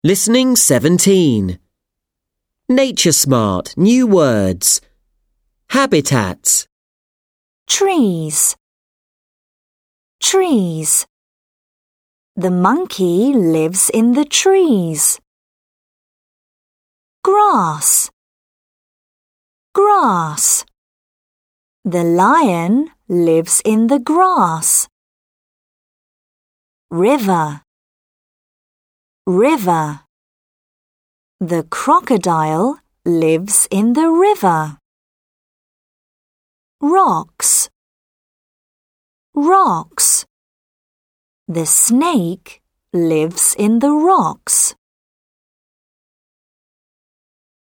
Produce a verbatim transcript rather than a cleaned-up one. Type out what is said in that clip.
Listening seventeen. Nature Smart New Words. Habitats. Trees. Trees. The monkey lives in the trees. Grass. Grass. The lion lives in the grass. River. River. The crocodile lives in the river. Rocks. Rocks. The snake lives in the rocks.